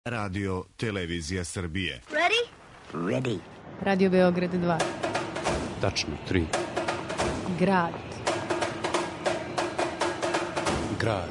Radio Televizija Srbije. Ready? Ready. Radio Beograd 2. Tačno 3. Grad. Grad.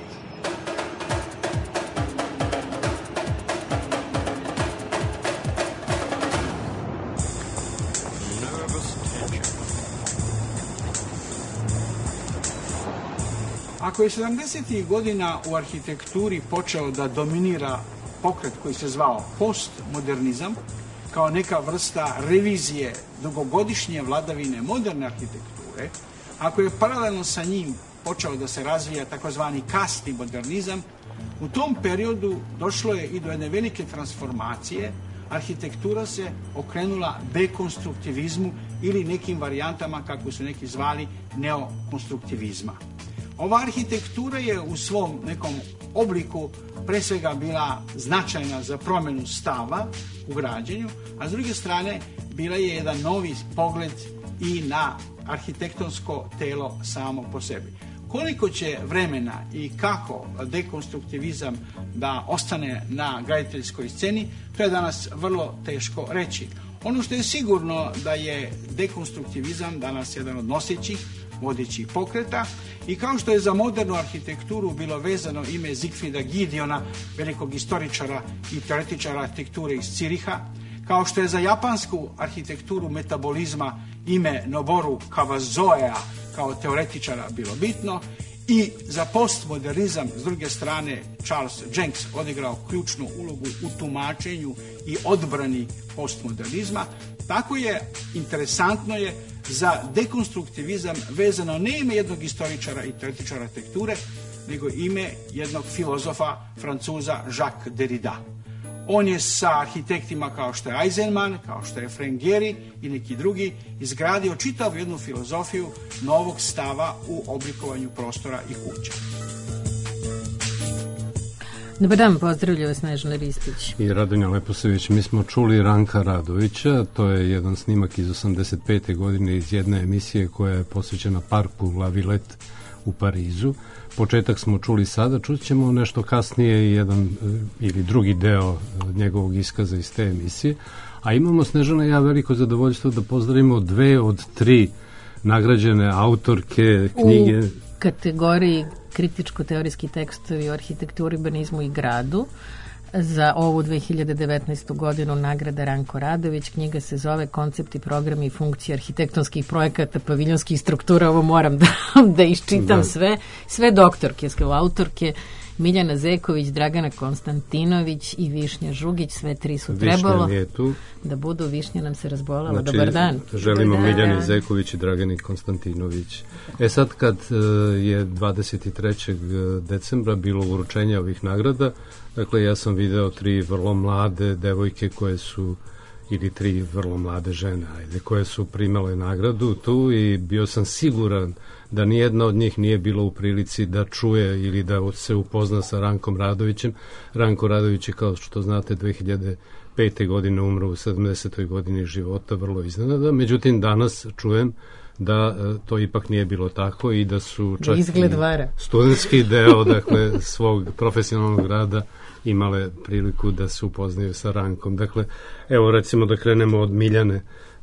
Ako je 70. godina u arhitekturi počeo da dominira pokret koji se zvao postmodernizam, kao neka vrsta revizije dugogodišnje vladavine moderne arhitekture, ako je paralelno sa njim počeo da se razvija takozvani kasni modernizam, u tom periodu došlo je i do jedne velike transformacije. Arhitektura se okrenula dekonstruktivizmu ili nekim varijantama, kako su neki zvali, neokonstruktivizma. Ova arhitektura je u svom nekom obliku pre svega bila značajna za promjenu stava u građenju, a s druge strane bila je jedan novi pogled i na arhitektonsko telo samo po sebi. Koliko će vremena i kako dekonstruktivizam da ostane na graditeljskoj sceni, to je danas vrlo teško reći. Ono što je sigurno da je dekonstruktivizam danas jedan od nosećih vodećih pokreta i kao što je za modernu arhitekturu bilo vezano ime Zigfrida Gideona, velikog istoričara i teoretičara arhitekture iz Ciriha, kao što je za japansku arhitekturu metabolizma ime Noboru Kawazoea kao teoretičara bilo bitno, i za postmodernizam s druge strane Charles Jencks odigrao ključnu ulogu u tumačenju i odbrani postmodernizma, tako je interesantno je za dekonstruktivizam vezano ne ime jednog istoričara i teoretičara arhitekture, nego ime jednog filozofa Francuza Jacques Derrida. On je sa arhitektima kao što je Eisenman, kao što je Frank Gehry i neki drugi izgradio čitavu jednu filozofiju novog stava u oblikovanju prostora i kuća. Dobar dan, pozdravlja vas Snežana Ristić. I Radonja Leposević. Mi smo čuli Ranka Radovića, to je jedan snimak iz 85. godine iz jedne emisije koja je posvećena parku La Villette u Parizu. Početak smo čuli sada, čućemo nešto kasnije jedan ili drugi deo njegovog iskaza iz te emisije. A imamo, Snežana i ja, veliko zadovoljstvo da pozdravimo 2 od 3 nagrađene autorke knjige u kategoriji kritičko-teorijski tekstovi o arhitekturi, urbanizmu i gradu. Za ovu 2019. godinu nagrada Ranko Radović. Knjiga se zove Koncepti, programi i funkcije arhitektonskih projekata, paviljonskih struktura. Ovo moram da iščitam sve doktorke, autorke Miljana Zeković, Dragana Konstantinović i Višnja Žugić. Sve 3 su trebalo da budu. Višnja nam se razbolala. Znači, dobar dan. Želimo Miljani Zeković i Dragani Konstantinović. Sad kad je 23. decembra bilo uručenje ovih nagrada, dakle, ja sam video 3 vrlo mlade devojke koje su, ili 3 vrlo mlade žene, koje su primale nagradu tu, i bio sam siguran da nijedna od njih nije bila u prilici da čuje ili da se upozna sa Rankom Radovićem. Ranko Radović je, kao što znate, 2005. godine umro u 70. godini života, vrlo iznenada. Međutim, danas čujem da to ipak nije bilo tako i da su čak studentski deo, dakle, svog profesionalnog rada imale priliku da se upoznaju sa Rankom. Dakle, evo, recimo da krenemo od Miljane,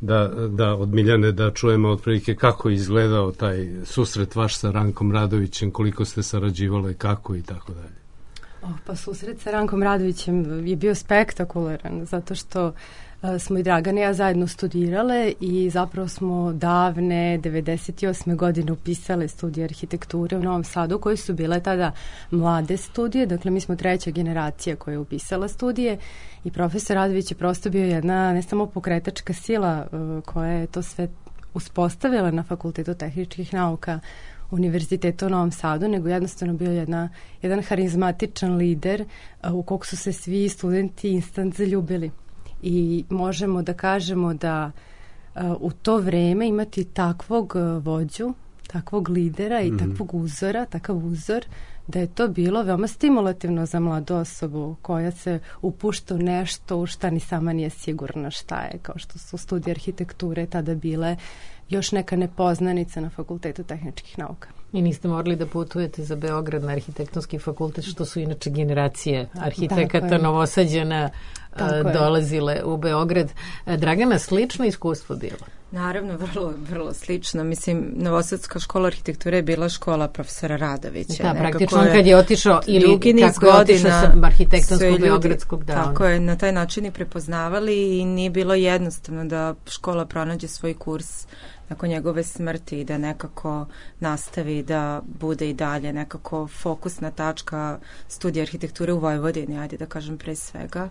od Miljane da čujemo otprilike kako je izgledao taj susret vaš sa Rankom Radovićem, koliko ste sarađivali, kako i tako dalje. Pa susret sa Rankom Radovićem je bio spektakularan, zato što smo i Dragana i ja zajedno studirale i zapravo smo davne 98. godine upisale studije arhitekture u Novom Sadu, koje su bile tada mlade studije. Dakle, mi smo 3. generacija koja je upisala studije i profesor Radović je prosto bio jedna ne samo pokretačka sila koja je to sve uspostavila na Fakultetu tehničkih nauka Univerziteta u Novom Sadu, nego jednostavno bio jedan harizmatičan lider u kog su se svi studenti instant zaljubili. I možemo da kažemo da u to vreme imati takvog vođu, takvog lidera i takvog uzora, takav uzor da je to bilo veoma stimulativno za mladu osobu koja se upušta u nešto u šta ni sama nije sigurna šta je, kao što su studije arhitekture tada bile još neka nepoznanica na Fakultetu tehničkih nauka. I niste morali da putujete za Beograd na arhitektonski fakultet, što su inače generacije arhitekata Novosađana dolazile u Beograd. Dragana, slično iskustvo bilo? Naravno, vrlo slično. Mislim, Novosadska škola arhitekture je bila škola profesora Radovića. Da, praktično on kad je otišao ili kako je otišao sa arhitektonskog beogradskog, da. Tako je, na taj način i prepoznavali i nije bilo jednostavno da škola pronađe svoj kurs nakon njegove smrti i da nekako nastavi da bude i dalje nekako fokusna tačka studija arhitekture u Vojvodini, ajde da kažem pre svega.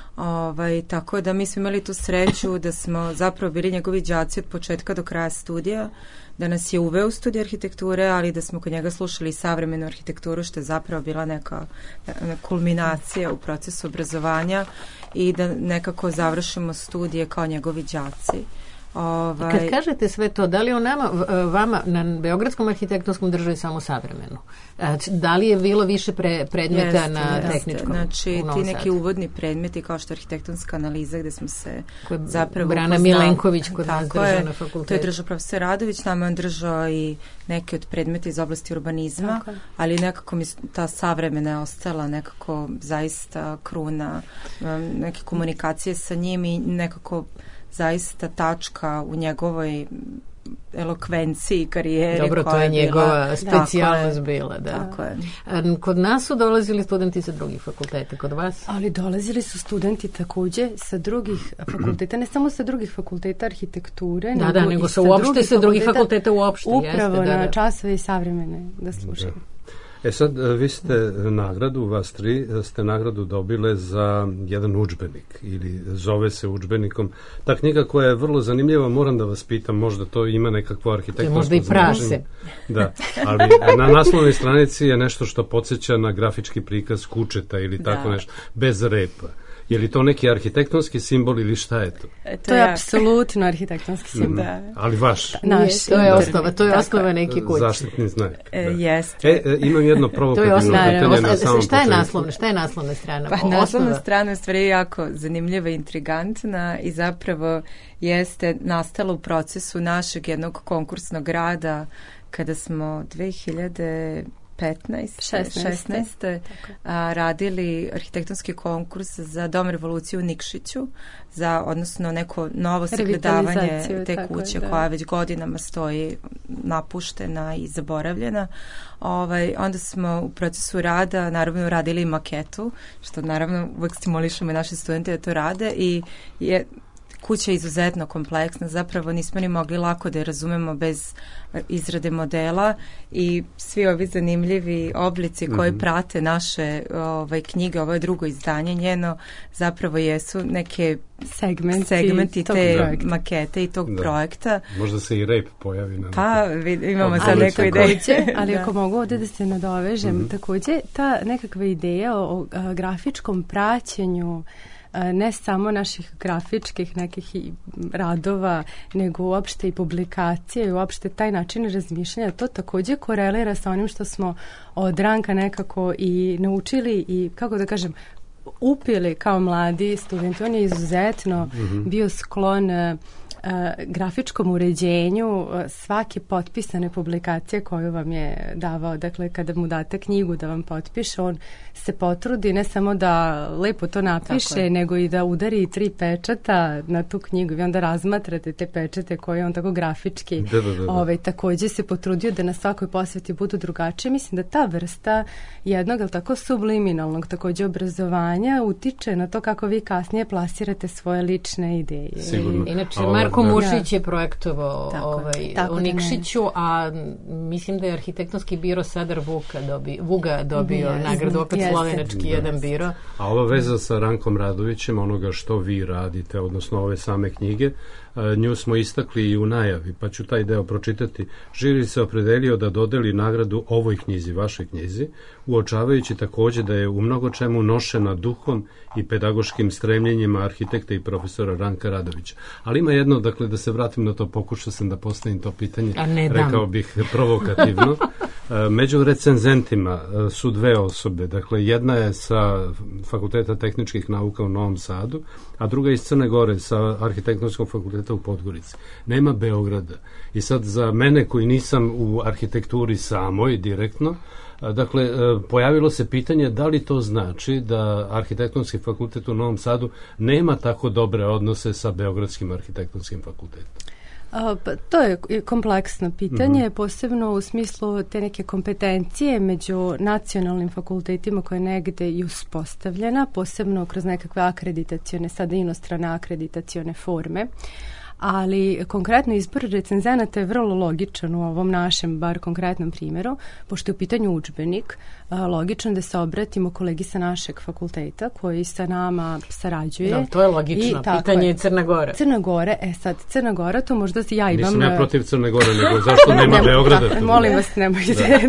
Tako da mi smo imali tu sreću da smo zapravo bili njegovi đaci od početka do kraja studija, da nas je uveo u studij arhitekture, ali da smo kod njega slušali savremenu arhitekturu, što je zapravo bila neka kulminacija u procesu obrazovanja i da nekako završimo studije kao njegovi đaci. Kad kažete sve to, da li on vama na Beogradskom arhitektonskom državi samo savremenu? Da li je bilo više predmeta na tehničkom? Znači, ti neki uvodni predmeti kao što je arhitektonska analiza gde smo se zapravo Brana Milenković kod nas držao na fakultetu. To je držao profesor Radović, nama je on držao i neke od predmeta iz oblasti urbanizma, ali nekako mi ta savremena je ostala nekako zaista kruna neke komunikacije sa njim i nekako zaista tačka u njegovoj elokvenciji, karijeri. Dobro, to je njegova specijalnost bila. Da. Tako je. Kod nas su dolazili studenti sa drugih fakulteta, kod vas? Ali dolazili su studenti takođe sa drugih fakulteta, ne samo sa drugih fakulteta arhitekture, nego sa uopšte sa drugih fakulteta uopšte. Upravo na časove i savremene da slušaju. Sad, vi ste nagradu, vas tri, ste nagradu dobile za jedan udžbenik ili zove se udžbenikom. Ta knjiga koja je vrlo zanimljiva, moram da vas pitam, možda to ima nekakvo arhitektonsko značenje. Možda i prase. Da, ali na naslovnoj stranici je nešto što podsjeća na grafički prikaz kučeta ili tako nešto, bez repa. Je li to neki arhitektonski simbol ili šta je to? To je apsolutno arhitektonski simbol. Ali vaš? Naš. To je osnova neki kuće. Zaštitni znak. Jeste. Imam jedno provokativno pitanje na samom početku. Šta je naslovna strana? Pa naslovna strana je stvari jako zanimljiva i intrigantna i zapravo jeste nastala u procesu našeg jednog konkursnog rada kada smo 16. radili arhitektonski konkurs za Dom revolucije u Nikšiću, odnosno neko novo sagledavanje te kuće koja već godinama stoji napuštena i zaboravljena. Onda smo u procesu rada naravno radili i maketu, što naravno uvek stimulišemo i naše studente da to rade i kuća je izuzetno kompleksna, zapravo nismo ni mogli lako da je razumemo bez izrade modela i svi ovi zanimljivi oblici koji prate naše knjige, ovo je drugo izdanje njeno, zapravo jesu neke segmenti te makete i tog projekta. Možda se i rep pojavi. Imamo sad neku ideju. Ali ako mogu ovdje da se nadovežem, takođe ta nekakva ideja o grafičkom praćenju ne samo naših grafičkih nekih radova, nego uopšte i publikacije i uopšte taj način razmišljanja, to takođe korelira sa onim što smo od Ranka nekako i naučili i, kako da kažem, upili kao mladi studenti. On je izuzetno bio sklon grafičkom uređenju svake potpisane publikacije koju vam je davao. Dakle, kada mu date knjigu da vam potpiše, on se potrudi ne samo da lepo to napiše, nego i da udari 3 pečata na tu knjigu i onda razmatrate te pečete koje on tako grafički takođe se potrudio da na svakoj posveti budu drugačije. Mislim da ta vrsta jednog, ali tako subliminalnog takođe obrazovanja utiče na to kako vi kasnije plasirate svoje lične ideje. Sigurno. Inače, Marko Mušić je projektovao u Nikšiću, a mislim da je arhitektonski biro Sadar Vuga dobio nagradu, opet slovenački jedan biro. A ova veza sa Rankom Radovićem, onoga što vi radite, odnosno ove same knjige, nju smo istakli i u najavi, pa ću taj deo pročitati. Žiri se opredelio da dodeli nagradu ovoj knjizi, vašoj knjizi, uočavajući takođe da je u mnogo čemu nošena duhom i pedagoškim stremljenjima arhitekta i profesora Ranka Radovića. Ali ima jedno, dakle, da se vratim na to, pokušao sam da postavim to pitanje, rekao bih provokativno. Među recenzentima su dve osobe, dakle jedna je sa Fakulteta tehničkih nauka u Novom Sadu, a druga iz Crne Gore sa Arhitektonskog fakulteta u Podgorici. Nema Beograda. I sad za mene koji nisam u arhitekturi samoj direktno, dakle, pojavilo se pitanje da li to znači da Arhitektonski fakultet u Novom Sadu nema tako dobre odnose sa Beogradskim arhitektonskim fakultetom. To je kompleksno pitanje, posebno u smislu te neke kompetencije među nacionalnim fakultetima koja je negde i uspostavljena, posebno kroz nekakve akreditacione, sada inostrane akreditacione forme. Ali konkretno izbor recenzenata je vrlo logičan u ovom našem, bar konkretnom primjeru, pošto je u pitanju udžbenik, logično da se obratimo kolegi sa našeg fakulteta koji sa nama sarađuje. No, to je logično, pitanje je Crna Gora. Crna Gora, Crna Gora, to možda ja imam... Nisam ja protiv Crne Gore, nego zašto nema Beograda? Molim vas, nemojte.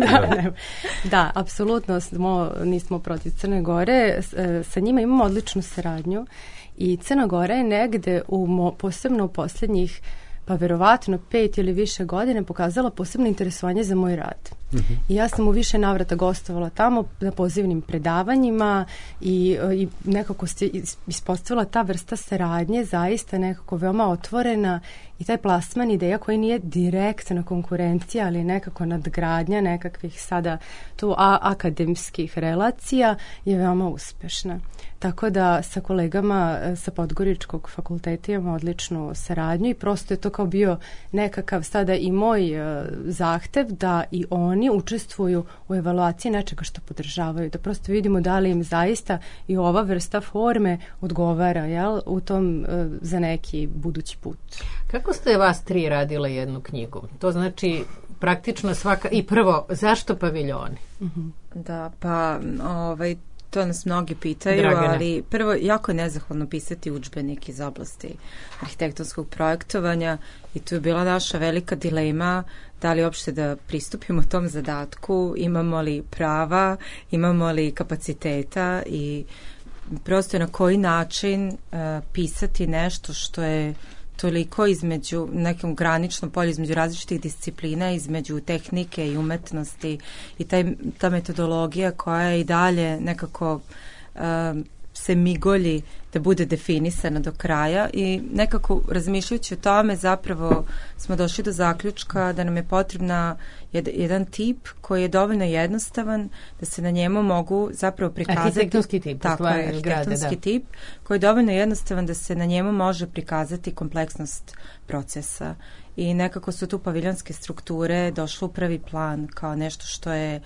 Da, apsolutno nismo protiv Crne Gore, sa njima imamo odličnu saradnju. I Crna Gora je negde, posebno u posljednjih, pa verovatno 5 ili više godine, pokazala posebno interesovanje za moj rad. I ja sam u više navrata gostovala tamo na pozivnim predavanjima i nekako se ispostavila ta vrsta saradnje, zaista nekako veoma otvorena i taj plasman ideja koji nije direktna konkurencija, ali nekako nadgradnja nekakvih sada tu akademskih relacija je veoma uspešna. Tako da sa kolegama sa Podgoričkog fakulteta imamo odličnu saradnju i prosto je to kao bio nekakav sada i moj zahtev da i oni učestvuju u evaluaciji nečega što podržavaju, da prosto vidimo da li im zaista i ova vrsta forme odgovara, jel, u tom za neki budući put. Kako ste vas 3 radile jednu knjigu? To znači praktično svaka... I prvo, zašto paviljoni? Da, pa to nas mnogi pitaju, Dragana. Ali prvo jako je nezahvalno pisati udžbenik iz oblasti arhitektonskog projektovanja i tu je bila naša velika dilema da li uopšte da pristupimo tom zadatku, imamo li prava, imamo li kapaciteta i prosto na koji način pisati nešto što je toliko između nekom graničnom polju, između različitih disciplina, između tehnike i umetnosti i ta metodologija koja je i dalje nekako se migolji da bude definisana do kraja i nekako razmišljajući o tome zapravo smo došli do zaključka da nam je potrebna jedan tip koji je dovoljno jednostavan da se na njemu mogu zapravo prikazati arhitektonski tip, tako je, arhitektonski tip koji je dovoljno jednostavan da se na njemu može prikazati kompleksnost procesa i nekako su tu paviljonske strukture došle u prvi plan kao nešto što je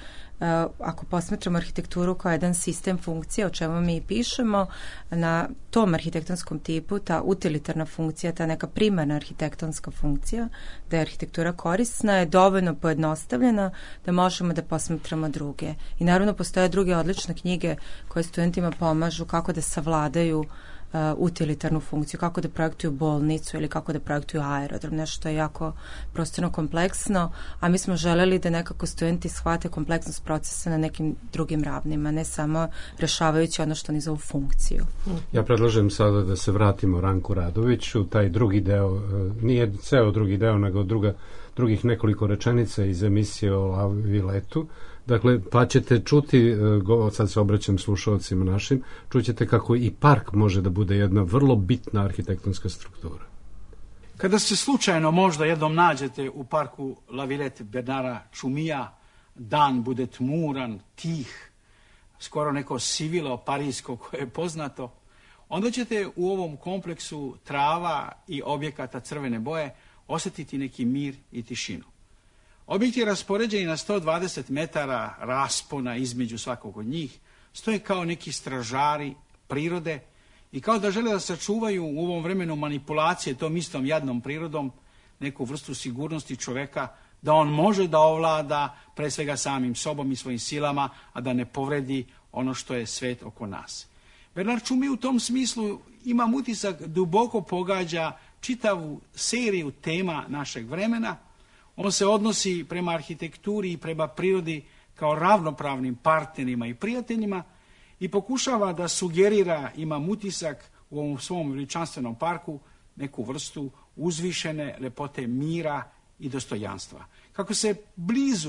ako posmatramo arhitekturu kao jedan sistem funkcija, o čemu mi pišemo, na tom arhitektonskom tipu, ta utilitarna funkcija, ta neka primarna arhitektonska funkcija, da je arhitektura korisna, je dovoljno pojednostavljena da možemo da posmatramo druge. I naravno postoje druge odlične knjige koje studentima pomažu kako da savladaju utilitarnu funkciju, kako da projektuju bolnicu ili kako da projektuju aerodrom, nešto je jako prostorno kompleksno, a mi smo želeli da nekako studenti shvate kompleksnost procesa na nekim drugim ravnima, ne samo rešavajući ono što oni zovu funkciju. Ja predlažem sada da se vratimo Ranku Radoviću, taj drugi deo, nije ceo drugi deo, nego drugih nekoliko rečenica iz emisije o Laviletu. Dakle, pa ćete čuti, sad se obraćam slušalcima našim, čućete kako i park može da bude jedna vrlo bitna arhitektonska struktura. Kada se slučajno možda jednom nađete u parku La Villette Bernara Čumija, dan bude tmuran, tih, skoro neko sivilo parijsko koje je poznato, onda ćete u ovom kompleksu trava i objekata crvene boje osjetiti neki mir i tišinu. Objekti raspoređeni na 120 metara raspona između svakog od njih stoje kao neki stražari prirode i kao da žele da sačuvaju u ovom vremenu manipulacije tom istom jadnom prirodom neku vrstu sigurnosti čoveka da on može da ovlada pre svega samim sobom i svojim silama, a da ne povredi ono što je svet oko nas. Bernard Čumi u tom smislu, imam utisak, duboko pogađa čitavu seriju tema našeg vremena. On se odnosi prema arhitekturi i prema prirodi kao ravnopravnim partnerima i prijateljima i pokušava da sugerira, imam utisak, u ovom svom veličanstvenom parku neku vrstu uzvišene lepote mira i dostojanstva. Kako se blizu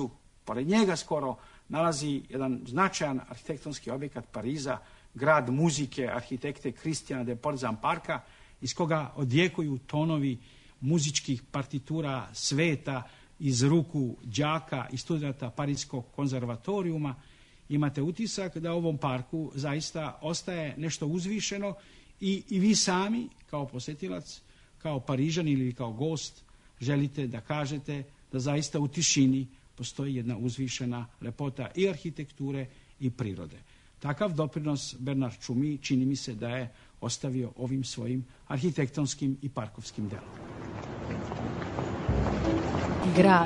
pored njega skoro, nalazi jedan značajan arhitektonski objekat Pariza, grad muzike arhitekte Christiana de Port-Zamparka, iz koga odjekuju tonovi muzičkih partitura sveta iz ruku đaka i studenta Parijskog konzervatorijuma. Imate utisak da u ovom parku zaista ostaje nešto uzvišeno i vi sami kao posjetilac, kao Parižan ili kao gost želite da kažete da zaista u tišini postoji jedna uzvišena lepota i arhitekture i prirode. Takav doprinos Bernard Čumi čini mi se da je ostavio ovim svojim arhitektonskim i parkovskim delom. Grad.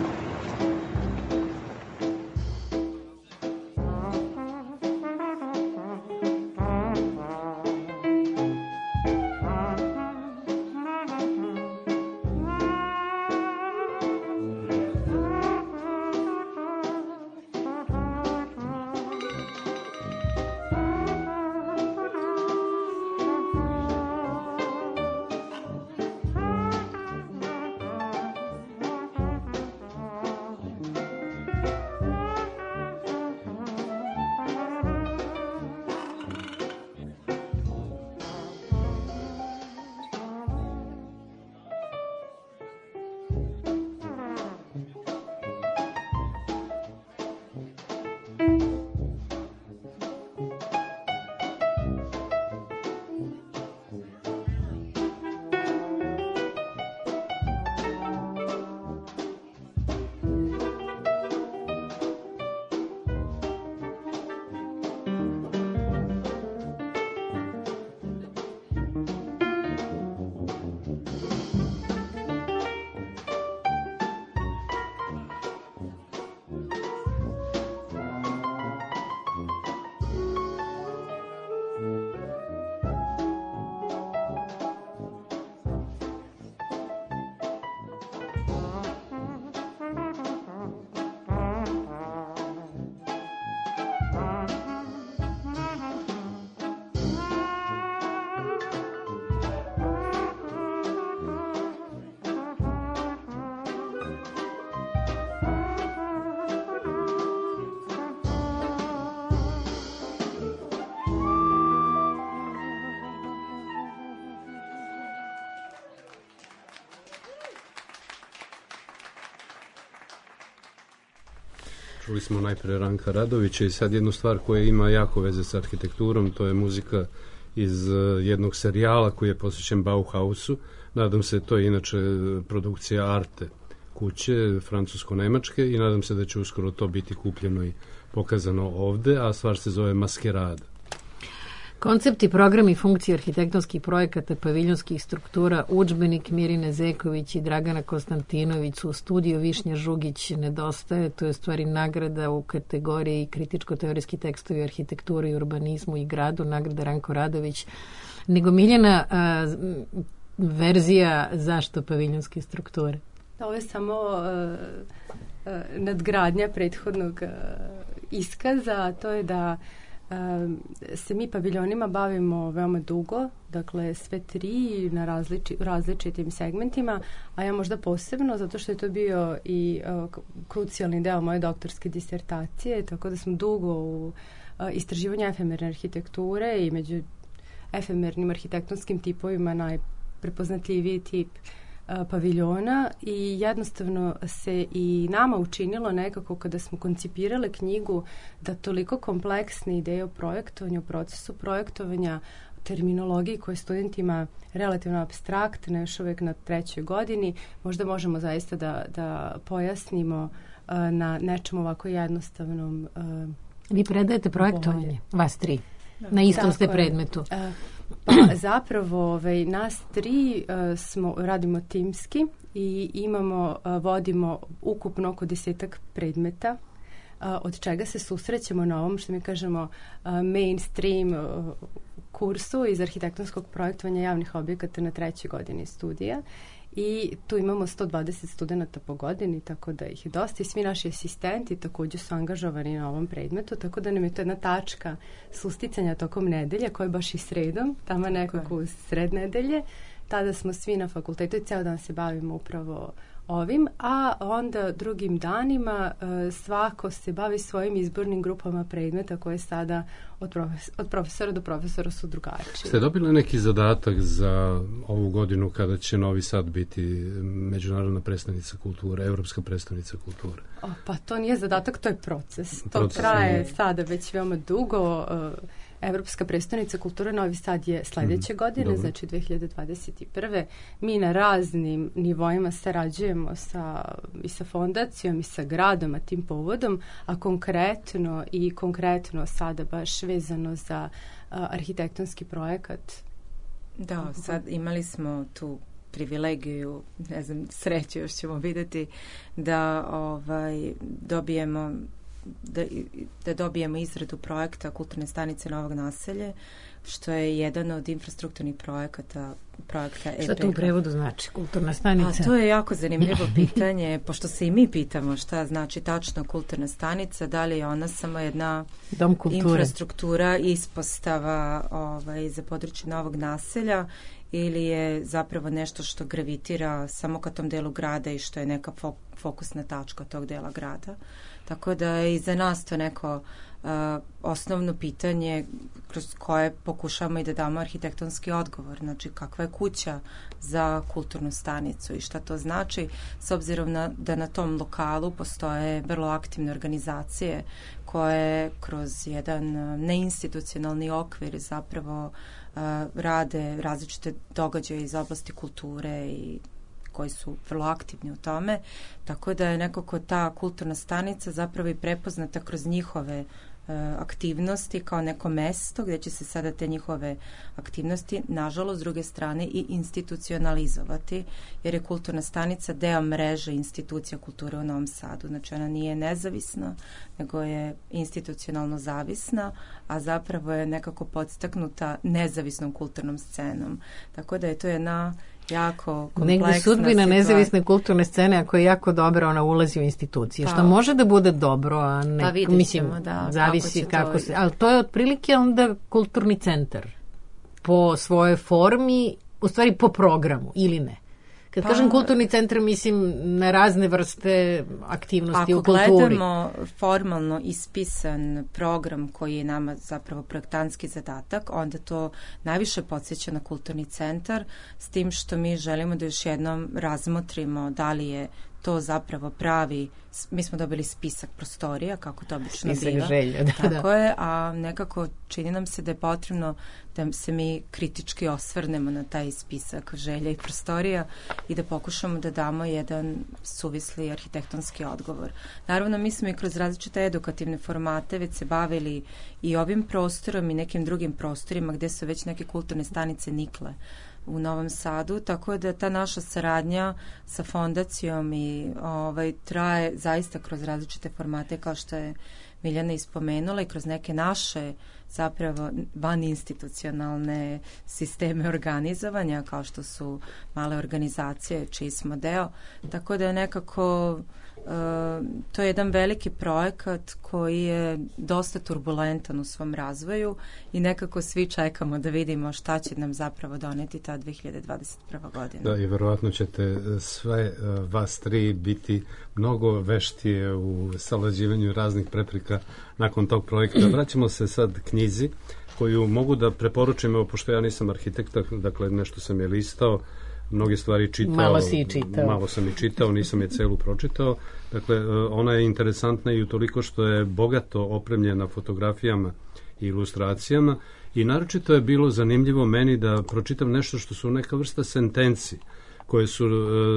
Čuli smo najprije Ranka Radovića i sad jednu stvar koja ima jako veze s arhitekturom, to je muzika iz jednog serijala koji je posvećen Bauhausu. Nadam se, to je inače produkcija Arte kuće, francusko-nemačke, i nadam se da će uskoro to biti kupljeno i pokazano ovde, a stvar se zove Maskerada. Koncepti, programi, funkcije arhitektonskih projekata, paviljonskih struktura, udžbenik Mirine Zeković i Dragana Konstantinović su u studiju. Višnja Žugić nedostaje, to je stvari nagrada u kategoriji kritičko-teorijski tekstovi arhitekturi, urbanizmu i gradu, nagrada Ranko Radović. Nego Miljana, verzija zašto paviljonske strukture? Ovo je samo nadgradnja prethodnog iskaza, to je da se mi paviljonima bavimo veoma dugo, dakle sve tri na različitim segmentima, a ja možda posebno zato što je to bio i krucijalni deo moje doktorske disertacije, tako da sam dugo u istraživanju efemerne arhitekture i među efemernim arhitektonskim tipovima najprepoznatljiviji tip paviljona, i jednostavno se i nama učinilo nekako kada smo koncipirale knjigu da toliko kompleksne ideje o projektovanju, o procesu projektovanja, terminologiji koja je studentima relativno apstraktna još uvek na 3. godini, možda možemo zaista da pojasnimo na nečem ovako jednostavnom. Vi predajete projektovanje, vas tri, na istom ste predmetu. Pa zapravo nas tri radimo timski i vodimo ukupno oko 10 predmeta, od čega se susrećemo na ovom, što mi kažemo, mainstream kursu iz arhitektonskog projektovanja javnih objekata na 3. godini studija. I tu imamo 120 studenta po godini, tako da ih je dosta, i svi naši asistenti također su angažovani na ovom predmetu, tako da nam je to jedna tačka susticanja tokom nedelje, koja je baš i sredom, tamo nekako u sred nedelje, tada smo svi na fakultetu i ceo dan se bavimo upravo ovim, a onda drugim danima svako se bavi svojim izbornim grupama predmeta koje sada od profesora do profesora su drugačije. Ste dobili neki zadatak za ovu godinu kada će Novi Sad biti međunarodna predstavnica kulture, evropska predstavnica kulture? Pa to nije zadatak, to je proces. To traje sada već veoma dugo. Evropska predstavnica kulture Novi Sad je sledeće godine, znači 2021. Mi na raznim nivoima sarađujemo i sa fondacijom i sa gradom, a tim povodom, a konkretno sada baš vezano za arhitektonski projekat. Da, sad imali smo tu privilegiju, ne znam, sreću još ćemo videti da dobijemo izradu projekta Kulturne stanice Novog naselje, što je jedan od infrastrukturnih projekta EPEG. Šta to u prevodu znači, kulturna stanica? To je jako zanimljivo pitanje, pošto se i mi pitamo šta znači tačno kulturna stanica, da li je ona samo jedna infrastruktura, ispostava za područje Novog naselja, ili je zapravo nešto što gravitira samo ka tom delu grada i što je neka fokusna tačka tog dela grada. Tako da je i za nas to neko osnovno pitanje kroz koje pokušamo i da damo arhitektonski odgovor. Znači, kakva je kuća za kulturnu stanicu i šta to znači, s obzirom da na tom lokalu postoje vrlo aktivne organizacije koje kroz jedan neinstitucionalni okvir zapravo rade različite događaje iz oblasti kulture i koji su vrlo aktivni u tome, tako da je nekako ta kulturna stanica zapravo i prepoznata kroz njihove aktivnosti kao neko mesto gdje će se sada te njihove aktivnosti, nažalost, s druge strane i institucionalizovati, jer je kulturna stanica deo mreže institucija kulture u Novom Sadu. Znači, ona nije nezavisna, nego je institucionalno zavisna, a zapravo je nekako podstaknuta nezavisnom kulturnom scenom. Tako da je to jedna jako kompleksna negdje sudbina nezavisne kulturne scene, ako je jako dobra, ona ulazi u institucije. Što može da bude dobro, a ne, pa vidjet ćemo, zavisi kako se... Ali to je otprilike onda kulturni centar po svojoj formi, u stvari po programu, ili ne? Kad kažem kulturni centar, mislim na razne vrste aktivnosti u kulturi. Ako gledamo formalno ispisan program koji je nama zapravo projektantski zadatak, onda to najviše podsjeća na kulturni centar, s tim što mi želimo da još jednom razmotrimo da li je to zapravo pravi, mi smo dobili spisak prostorija, kako to obično biva. Želja, Tako je, a nekako čini nam se da je potrebno da se mi kritički osvrnemo na taj spisak želja i prostorija i da pokušamo da damo jedan suvisli arhitektonski odgovor. Naravno, mi smo i kroz različite edukativne formate već se bavili i ovim prostorom i nekim drugim prostorima gdje su već neke kulturne stanice nikle u Novom Sadu, tako da ta naša saradnja sa fondacijom i traje zaista kroz različite formate, kao što je Miljana ispomenula, i kroz neke naše zapravo vaninstitucionalne sisteme organizovanja, kao što su male organizacije čiji smo deo, tako da je nekako to je jedan veliki projekat koji je dosta turbulentan u svom razvoju i nekako svi čekamo da vidimo šta će nam zapravo doneti ta 2021. godina. Da, i verovatno ćete sve vas tri biti mnogo veštije u savlađivanju raznih prepreka nakon tog projekta. Vraćamo se sad knjizi koju mogu da preporučim, evo, pošto ja nisam arhitekta, dakle nešto sam je listao, mnoge stvari čitao. Malo sam i čitao, nisam je celu pročitao. Dakle, ona je interesantna i utoliko što je bogato opremljena fotografijama i ilustracijama i naročito je bilo zanimljivo meni da pročitam nešto što su neka vrsta sentenci koje su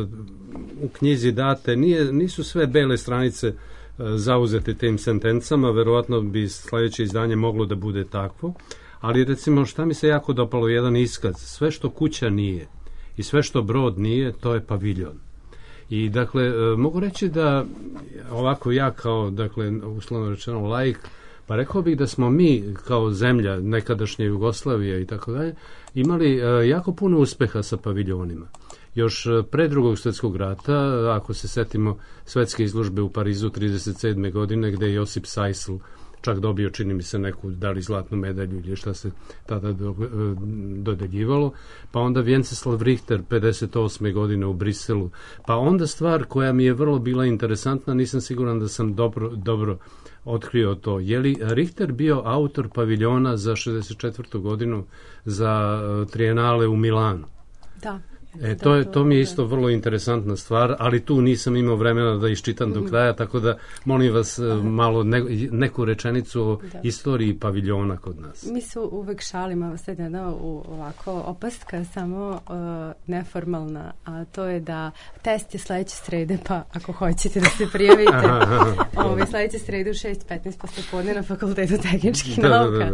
u knjizi date. Nisu sve bele stranice zauzete tim sentencama, verovatno bi sledeće izdanje moglo da bude takvo, ali recimo šta mi se jako dopalo, jedan iskaz: sve što kuća nije i sve što brod nije, to je paviljon. I dakle, mogu reći da ovako ja kao, dakle, uslovno rečeno laik, pa rekao bih da smo mi kao zemlja nekadašnje Jugoslavije i tako dalje imali jako puno uspeha sa paviljonima. Još pre Drugog svjetskog rata, ako se setimo svetske izložbe u Parizu 37. godine, gde je Josip Sajsl čak dobio, čini mi se, neku, da li zlatnu medalju ili šta se tada dodeljivalo, pa onda Wenceslav Richter 58. godine u Briselu, pa onda stvar koja mi je vrlo bila interesantna, nisam siguran da sam dobro otkrio to. Je li Richter bio autor paviljona za 64. godinu za Trijenale u Milanu? Da. To mi je isto vrlo interesantna stvar, ali tu nisam imao vremena da iščitam do kraja, tako da molim vas malo neku rečenicu o istoriji paviljona kod nas. Mi se uvek šalimo, sad jedna ovako opaska, samo neformalna, a to je da test je sledeće srede, pa ako hoćete da se prijavite, sledeće srede u 6:15 posle podne na Fakultetu tehničkih nauka.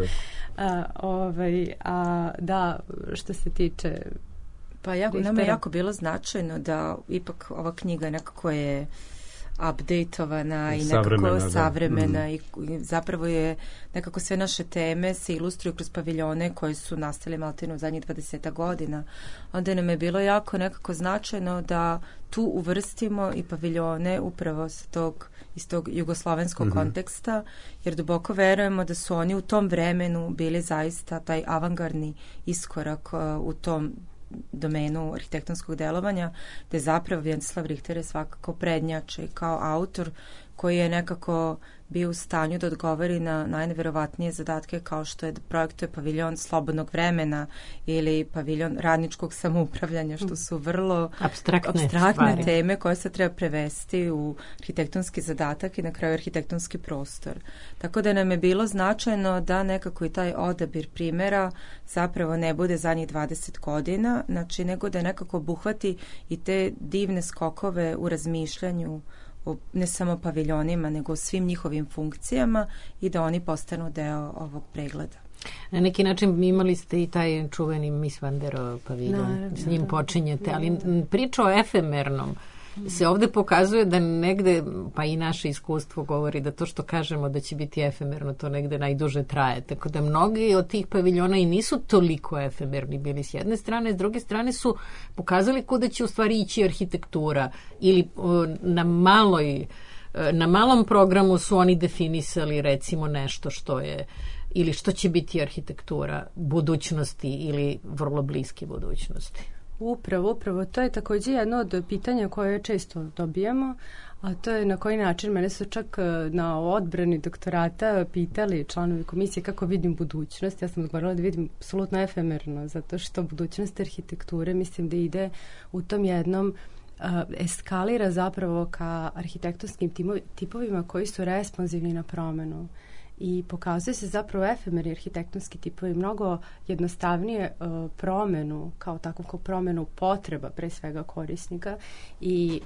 Da, što se tiče... Pa nama je jako bilo značajno da ipak ova knjiga nekako je updateovana i nekako savremena i zapravo je nekako sve naše teme se ilustruju kroz paviljone koji su nastali maltene u zadnjih 20 godina. Onda nam je bilo jako nekako značajno da tu uvrstimo i paviljone upravo iz tog jugoslovenskog konteksta, jer duboko verujemo da su oni u tom vremenu bili zaista taj avangardni iskorak u tom domenu arhitektonskog delovanja, gde zapravo Wenceslav Richter je svakako prednjači kao autor koji je nekako bio u stanju da odgovori na najneverovatnije zadatke kao što je da projektuje paviljon slobodnog vremena ili paviljon radničkog samoupravljanja, što su vrlo apstraktne teme koje se treba prevesti u arhitektonski zadatak i na kraju arhitektonski prostor. Tako da nam je bilo značajno da nekako i taj odabir primjera zapravo ne bude zadnjih 20 godina, znači nego da nekako obuhvati i te divne skokove u razmišljanju ne samo paviljonima, nego o svim njihovim funkcijama i da oni postanu deo ovog pregleda. Na neki način imali ste i taj čuveni Miss Van der Rohe paviljon, s njim počinjete, ali priča o efemernom se ovde pokazuje da negde, pa i naše iskustvo govori da to što kažemo da će biti efemerno, to negde najduže traje. Tako da mnogi od tih paviljona i nisu toliko efemerni bili s jedne strane, s druge strane su pokazali kuda će u stvari ići arhitektura ili na malom programu su oni definisali recimo nešto što je ili što će biti arhitektura budućnosti ili vrlo bliske budućnosti. Upravo. To je također jedno od pitanja koje često dobijamo, a to je na koji način, mene su čak na odbrani doktorata pitali članovi komisije kako vidim budućnost. Ja sam odgovorila da vidim apsolutno efemerno, zato što budućnost arhitekture mislim da ide u tom jednom eskalira zapravo ka arhitektonskim tipovima koji su responsivni na promenu. I pokazuje se zapravo efemerni arhitektonski tipovi mnogo jednostavnije promenu, kao takvu promenu potreba pre svega korisnika i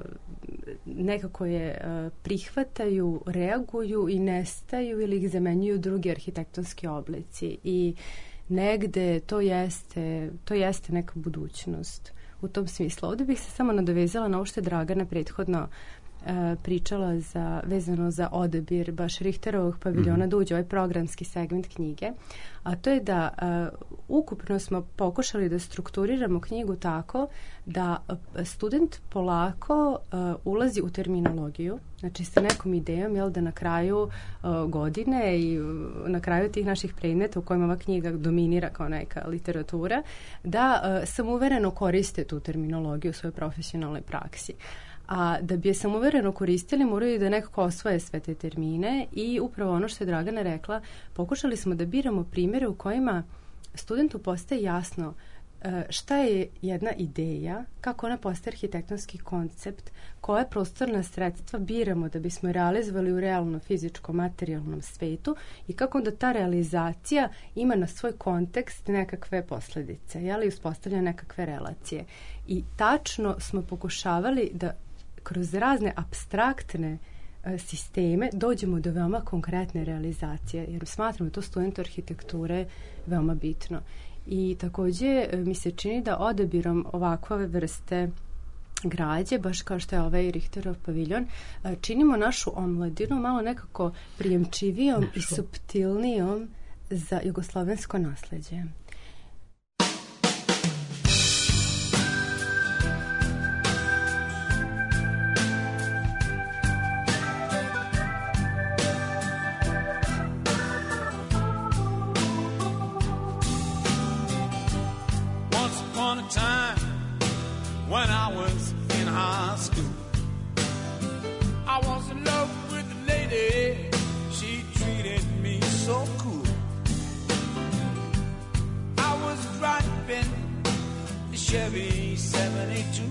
nekako je prihvataju, reaguju i nestaju ili ih zamenjuju drugi arhitektonski oblici i negde to jeste neka budućnost u tom smislu. Ovdje bih se samo nadovezala na ovo što je Dragana prethodno pričala vezano za odabir baš Richterovog paviljona da uđe ovaj programski segment knjige, a to je da ukupno smo pokušali da strukturiramo knjigu tako da student polako ulazi u terminologiju, znači sa nekom idejom da na kraju godine i na kraju tih naših predmeta u kojima ova knjiga dominira kao neka literatura, da samouvereno koriste tu terminologiju u svojoj profesionalnoj praksi. A da bi je samouvereno koristili, moraju da nekako osvoje sve te termine i upravo ono što je Dragana rekla, pokušali smo da biramo primjere u kojima studentu postaje jasno šta je jedna ideja, kako ona postaje arhitektonski koncept, koje prostorna sredstva biramo da bismo realizovali u realno fizičkom materijalnom svetu i kako onda ta realizacija ima na svoj kontekst nekakve posljedice, uspostavlja nekakve relacije. I tačno smo pokušavali da kroz razne apstraktne sisteme dođemo do veoma konkretne realizacije, jer smatramo da to studentu arhitekture veoma bitno. I također mi se čini da odabirom ovakve vrste građe, baš kao što je ovaj Richterov paviljon, činimo našu omladinu malo nekako prijemčivijom i suptilnijom za jugoslovensko nasleđe. upon a time when I was in high school. I was in love with a lady, she treated me so cool. I was driving the Chevy 72.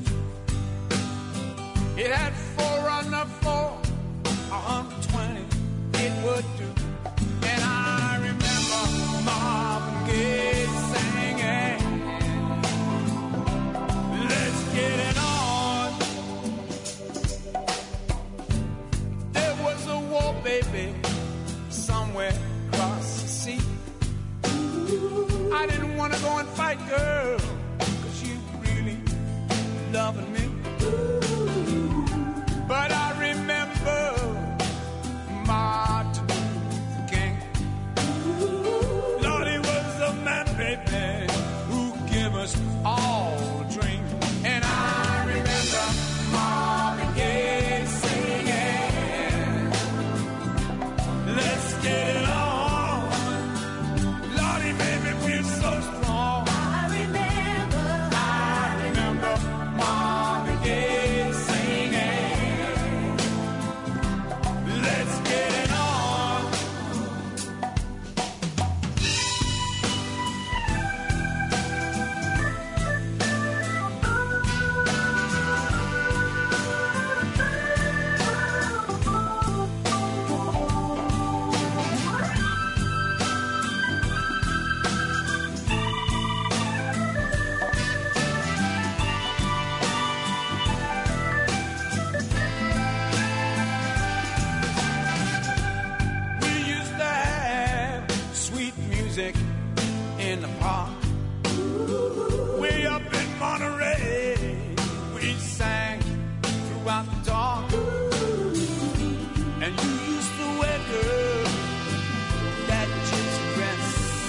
It had 4Runner 4, 120 it would do. And I remember Marvin Gaye singing, let's get it on. There was a war, baby, somewhere across the sea. I didn't want to go and fight, girl, 'cause you really loving me. But I remember Martin Luther King. Lord, he was a man, baby, who gave us all a dream. And I remember Marvin Gaye singing, let's get it on. Lord, he made me feel so strong. I remember Marvin Gaye singing, let's get it on. We used to have sweet music in the park. Way up in Monterey, we sang throughout the dark. And you used to wear, girl, that gypsy dress.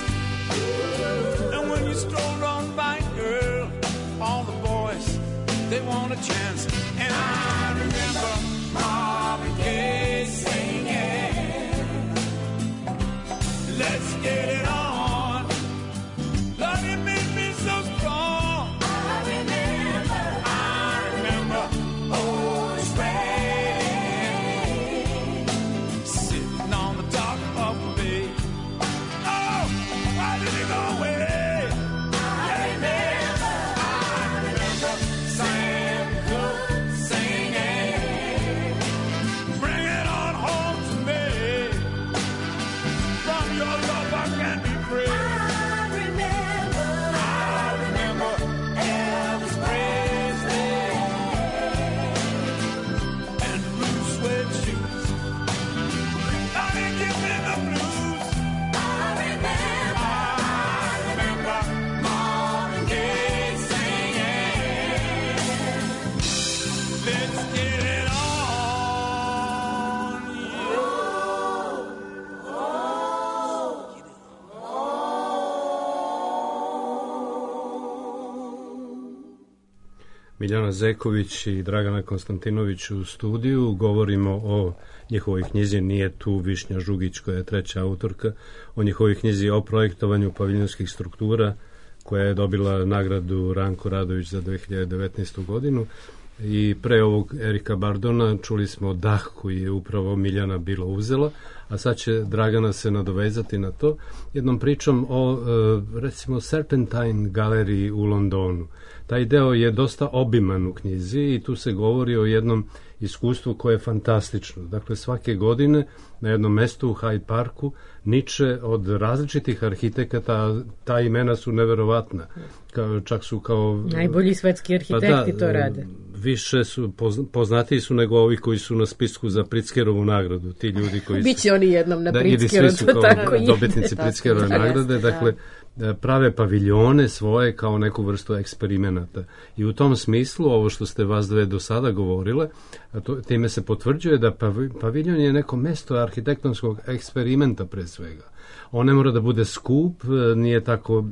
And when you strolled on by, girl, all the boys, they want a chance. And I remember Marvin Gaye singing, let's get it on. Lord, it made me so strong. I remember Otis Redding, sitting on the dock of the bay. Oh, why did he go away? I remember Sam Cooke singing, bring it on home to me. From your love I can be free. I remember Elvis Presley and blue suede shoes. Now they give me the blues. I remember Marvin Gaye singing, let's get it on. Miljana Zeković i Dragana Konstantinović u studiju. Govorimo o njihovoj knjizi Nije tu Višnja Žugić, koja je treća autorka, o njihovoj knjizi o projektovanju paviljonskih struktura, koja je dobila nagradu Ranko Radović za 2019. godinu. I pre ovog Erika Bardona čuli smo Dah, koji je upravo Miljana bila uzela, a sad će Dragana se nadovezati na to jednom pričom o recimo Serpentine galeriji u Londonu. Taj deo je dosta obiman u knjizi i tu se govori o jednom iskustvu koje je fantastično. Dakle, svake godine na jednom mestu u Hyde Parku niče od različitih arhitekata, ta imena su neverovatna. Čak su kao... Najbolji svetski arhitekti to rade. Više su, poznatiji su nego ovi koji su na spisku za Pritzkerovu nagradu. Ti ljudi koji Biće oni jednom na Pritzkeru, to tako je. Dobitnici Pritzkerove nagrade, dakle, prave paviljone svoje kao neku vrstu eksperimenata. I u tom smislu, ovo što ste vas dve do sada govorile, time se potvrđuje da paviljon je neko mesto arhitektonskog eksperimenta pre svega. on ne mora da bude skup, nije tako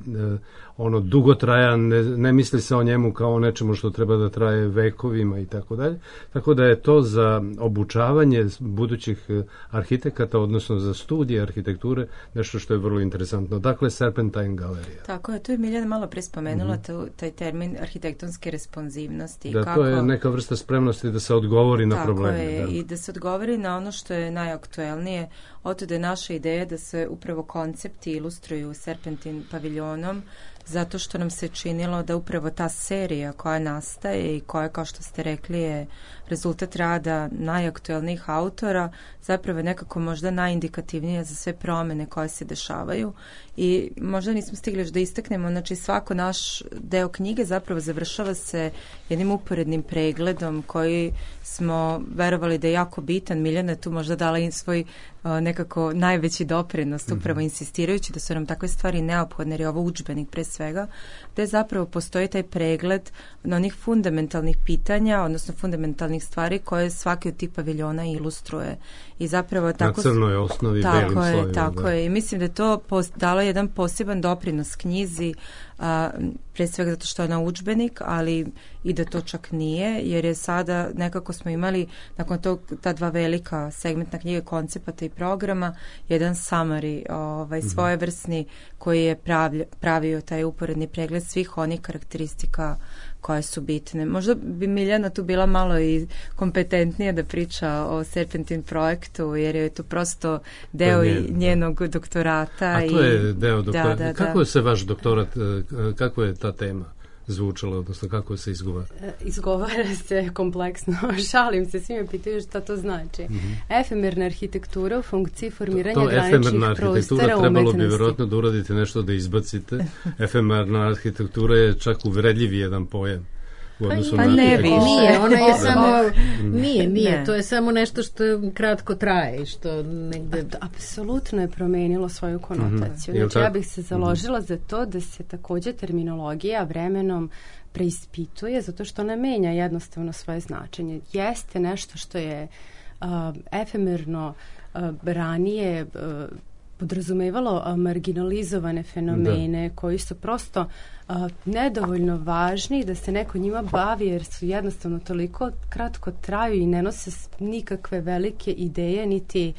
dugotrajan, ne misli se o njemu kao o nečemu što treba da traje vekovima i tako dalje. Tako da je to za obučavanje budućih arhitekata, odnosno za studije arhitekture, nešto što je vrlo interesantno. Dakle, Serpentine galerija. Tako je, tu je Miljana malo pre spomenula taj termin arhitektonske responsivnosti. Da, to je neka vrsta spremnosti da se odgovori na probleme. Tako je, i da se odgovori na ono što je najaktuelnije. Otuda je naša ideja da se upravo koncepti ilustruju Serpentine paviljonom, zato što nam se činilo da upravo ta serija koja nastaje i koja, kao što ste rekli, je rezultat rada najaktuelnijih autora, zapravo je nekako možda najindikativnija za sve promene koje se dešavaju. I možda nismo stigli još da istaknemo, znači svako naš deo knjige zapravo završava se jednim uporednim pregledom koji smo verovali da je jako bitan. Miljana je tu možda dala i svoj nekako najveći doprinos, upravo insistirajući da su nam takve stvari neophodne, jer je ovo udžbenik pre svega, gde zapravo postoji taj pregled na onih fundamentalnih pitanja, odnosno fundamentalnih stvari koje svaki od tih paviljona ilustruje. I zapravo tako... Na crnoj osnovi, belim slojima. Tako je. I mislim da je to dalo jedan poseban doprinos knjizi, pre svega zato što je ona udžbenik, ali i da to čak nije, jer je sada nekako smo imali, nakon tog, ta dva velika segmentna knjige koncepata i programa, jedan summary, svojevrsni, koji je pravio taj uporedni pregled svih onih karakteristika koje su bitne. Možda bi Miljana tu bila malo i kompetentnija da priča o Serpentine projektu, jer je to prosto deo i njenog doktorata. A to je deo doktorata. Kako je se vaš doktorat, kako je ta tema zvučala, odnosno kako se izgovara? Izgovara se kompleksno. Šalim se, svi me pitaju šta to znači. Efemerna arhitektura u funkciji formiranja graničnih prostora umetnosti. To efemerna arhitektura trebalo bi vjerojatno da uradite nešto da izbacite. Efemerna arhitektura je čak uvredljiv jedan pojam. Pa ne bi, nije, ona je samo, nije, to je samo nešto što kratko traje i što negde... Apsolutno je promenilo svoju konotaciju. Znači, ja bih se založila za to da se takođe terminologija vremenom preispituje, zato što ona menja jednostavno svoje značenje. Jeste nešto što je efemerno ranije podrazumevalo marginalizovane fenomene koji su prosto nedovoljno važni da se neko njima bavi, jer su jednostavno toliko kratko traju i ne nose nikakve velike ideje niti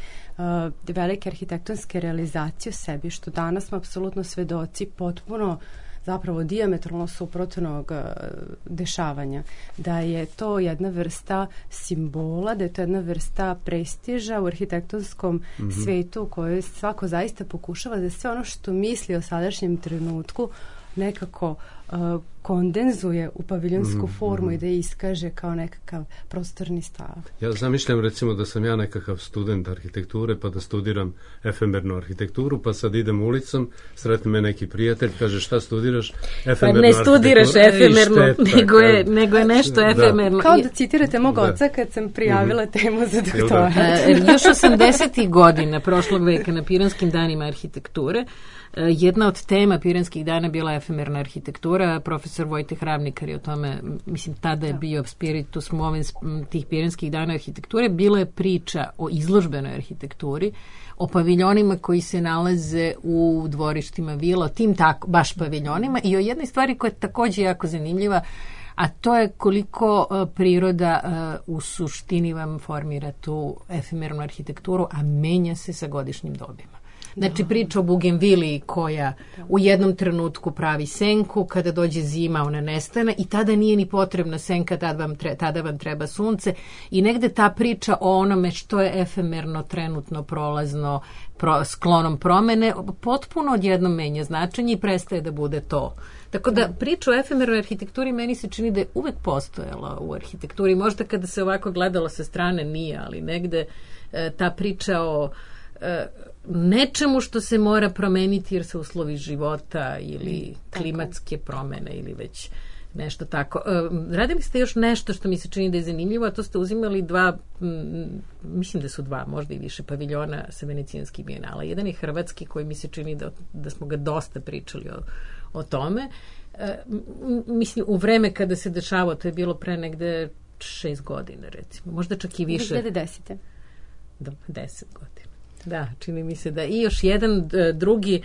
velike arhitektonske realizacije u sebi, što danas smo apsolutno svedoci potpuno zapravo dijametralno suprotnog dešavanja. Da je to jedna vrsta simbola, da je to jedna vrsta prestiža u arhitektonskom svetu u kojoj svako zaista pokušava da sve ono što misli o sadašnjem trenutku nekako kondenzuje u paviljonsku formu i da je iskaže kao nekakav prostorni stav. Ja zamišljam recimo da sam ja nekakav student arhitekture pa da studiram efemernu arhitектuru, pa sad idem ulicom, sretne me neki prijatelj, kaže šta studiraš? Efemernu pa ne studiraš efemernu, nego je nešto efemerno. Kao da citirate mog oca kad sam prijavila temu za doktorat. Još 80. godina prošlog veka na Piranskim danima arhitekture jedna od tema Piranskih dana bila efemerna arhitektura. Profesor Vojteh Ravnikar je o tome, mislim, tada je bio spiritus movens tih Piranskih dana arhitekture. Bila je priča o izložbenoj arhitekturi, o paviljonima koji se nalaze u dvorištima vila, o tim baš paviljonima i o jednoj stvari koja je takođe jako zanimljiva, a to je koliko priroda u suštini vam formira tu efemernu arhitekturu, a menja se sa godišnjim dobima. Znači priča o bugenviliji koja u jednom trenutku pravi senku, kada dođe zima ona nestane i tada nije ni potrebna senka, tada vam treba sunce i negde ta priča o onome što je efemerno, trenutno, prolazno, sklonom promene, potpuno odjednom menja značenje i prestaje da bude to. Tako da priča o efemernoj arhitekturi meni se čini da je uvek postojala u arhitekturi. Možda kada se ovako gledalo sa strane nije, ali negde ta priča o nečemu što se mora promeniti jer se uslovi života ili klimatske promene ili već nešto tako. Radili ste još nešto što mi se čini da je zanimljivo, a to ste uzimali mislim da su dva, možda i više paviljona sa Venecijanskih bijenala. Jedan je hrvatski koji mi se čini da smo ga dosta pričali o tome. Mislim, u vreme kada se dešavao, to je bilo pre negde 6 godina recimo, možda čak i više. 2010. Da, 10 godina. Da, čini mi se da. I još jedan drugi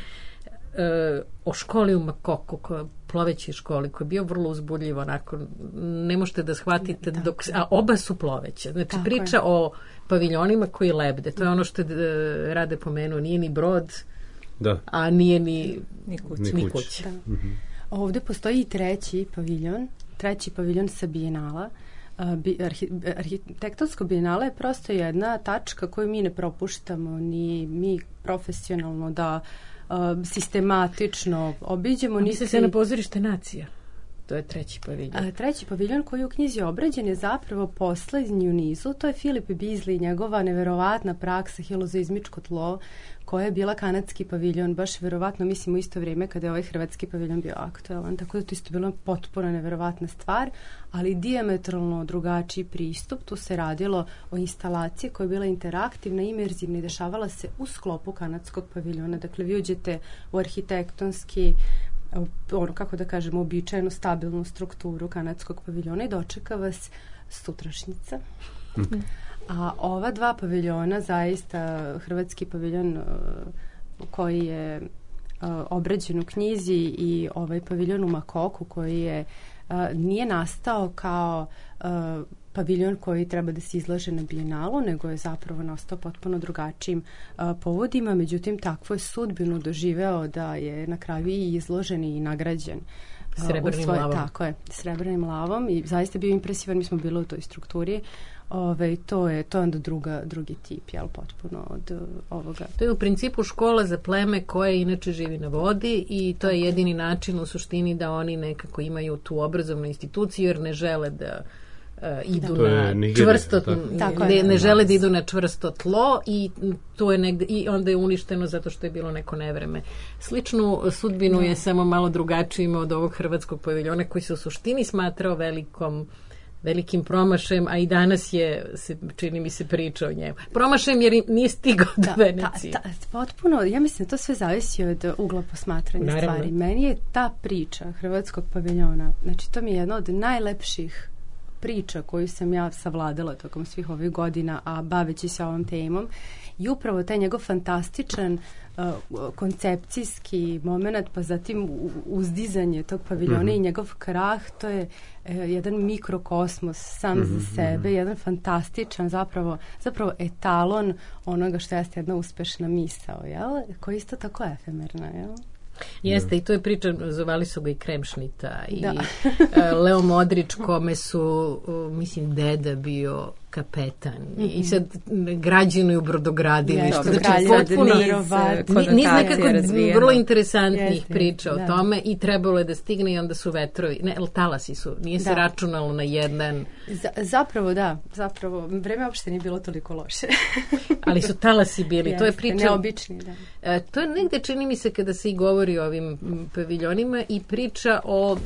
o školi u Makoku, plovećoj školi, koja je bio vrlo uzbudljivo, onako, ne možete da shvatite, a oba su ploveće. Znači, tako priča je o paviljonima koji lebde. To je ono što je Rade pomenuo, nije ni brod, a nije ni kuća. Ovdje postoji i treći paviljon sa Bijenala. Arhitektonsko bijenale je prosto jedna tačka koju mi ne propuštamo, ni mi profesionalno da sistematično obiđemo. Misli se na pozorište nacija. To je treći paviljon. Treći paviljon koji je u knjizi obrađen je zapravo poslednji u nizu. To je Philip Beasley, njegova neverovatna praksa hilozoizmičko tlo, koja je bila kanadski paviljon, baš verovatno, mislim, u isto vrijeme kada je ovaj hrvatski paviljon bio aktualan. Tako da to isto bila potpuno neverovatna stvar, ali dijametralno drugačiji pristup. Tu se radilo o instalaciji koja je bila interaktivna, imerzivna i dešavala se u sklopu kanadskog paviljona. Dakle, vi uđete u arhitektonski, ono, kako da kažemo, običajnu stabilnu strukturu kanadskog paviljona i dočeka vas sutrašnjica. A ova dva paviljona, zaista hrvatski paviljon koji je obrađen u knjizi i ovaj paviljon u Makoku koji je nije nastao kao paviljon koji treba da se izlaže na Bijenalu, nego je zapravo nastao potpuno drugačijim povodima, međutim takvu je sudbinu doživeo da je na kraju i izložen i nagrađen srebrnim lavom. Tako je, srebrnim lavom i zaista bio impresivan, mi smo bili u toj strukturi. To je onda drugi tip, jel, potpuno od ovoga. To je u principu škola za pleme koje inače živi na vodi i to je jedini način u suštini da oni nekako imaju tu obrazovnu instituciju jer ne žele da idu na čvrsto ne žele da idu na čvrsto tlo i to je negde, i onda je uništeno zato što je bilo neko nevreme. Sličnu sudbinu je samo malo drugačijim od ovog hrvatskog paviljona koji se u suštini smatrao velikim promašajem, a i danas čini mi se priča o njemu. Promašajem jer nije stigao do Venecije. Potpuno, ja mislim da to sve zavisi od ugla posmatranja stvari. Meni je ta priča hrvatskog paviljona, znači to mi je jedna od najlepših priča koju sam ja savladala tokom svih ovih godina, a baveći se ovom temom, i upravo taj njegov fantastičan koncepcijski moment, pa zatim uzdizanje tog paviljona i njegov krah, to je jedan mikrokosmos sam za sebe, jedan fantastičan zapravo etalon onoga što jeste jedna uspešna misao, jel? Koja je isto tako efemerna, jel? Jeste, i to je priča, zvali su ga i Kremšnita i Leo Modrić, kome su, mislim, deda bio kapetan i sad građenuju brodogradilište. Znači, potpuno niz nekako vrlo interesantnih priča o tome i trebalo je da stigne i onda su vetrovi, talasi su, nije se računalo na jedan. Zapravo, vreme uopšte nije bilo toliko loše. Ali su talasi bili, to je priča. Neobični, da. To je negde, čini mi se, kada se i govori o ovim paviljonima i priča o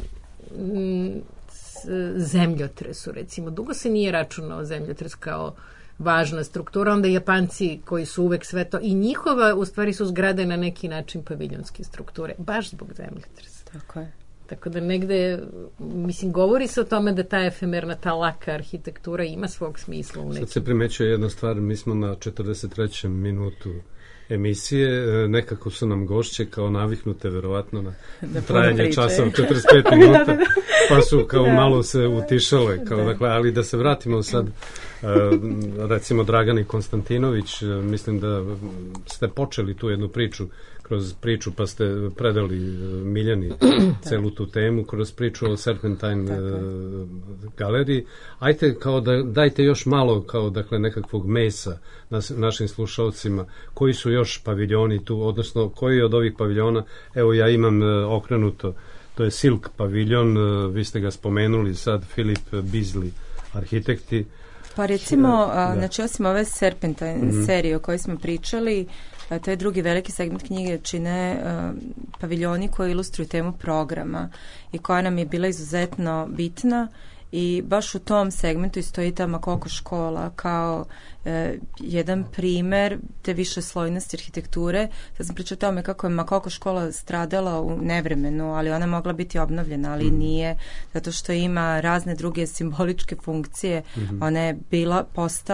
zemljotresu, recimo. Dugo se nije računao zemljotres kao važna struktura, onda Japanci koji su uvek sve to, i njihova u stvari su zgrade na neki način paviljonske strukture, baš zbog zemljotresa. Tako je. Tako da negde, mislim, govori se o tome da ta efemerna, ta laka arhitektura ima svog smisla. Sad se primećuje jedna stvar, mi smo na 43. minutu emisije, nekako su nam gošće kao naviknute verovatno na trajanje časa od 45 minuta, pa su kao malo se utišale, kao, dakle, ali da se vratimo sad, recimo Dragani Konstantinović, mislim da ste počeli tu jednu priču, kroz priču pa ste predali Miljani celu tu temu, kroz priču o Serpentine galeriji. Ajte, kao da dajte još malo, kao, dakle, nekakvog mesa našim slušalcima, koji su još paviljoni tu, odnosno koji od ovih paviljona, evo ja imam okrenuto, to je Silk paviljon, vi ste ga spomenuli sad, Philip Beasley, arhitekti. Pa recimo, znači osim ove Serpentine serije o kojoj smo pričali, to je drugi veliki segment knjige, čine paviljoni koji ilustruju temu programa i koja nam je bila izuzetno bitna i baš u tom segmentu i stoji ta Makoko škola kao jedan primer te više slojnosti arhitekture. Sad sam pričala o tome kako je Makoko škola stradala u nevremenu, ali ona mogla biti obnovljena, ali nije, zato što ima razne druge simboličke funkcije. Ona je postala